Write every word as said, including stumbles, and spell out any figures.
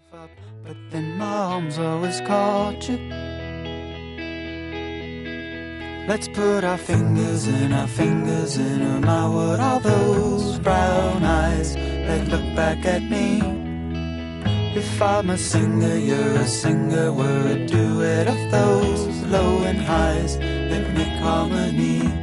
up, but then my arms always caught you. Let's put our fingers in our fingers in oh my, what are those brown eyes that look back at me? If I'm a singer, you're a singer, we're a duet of those low and highs that make harmony.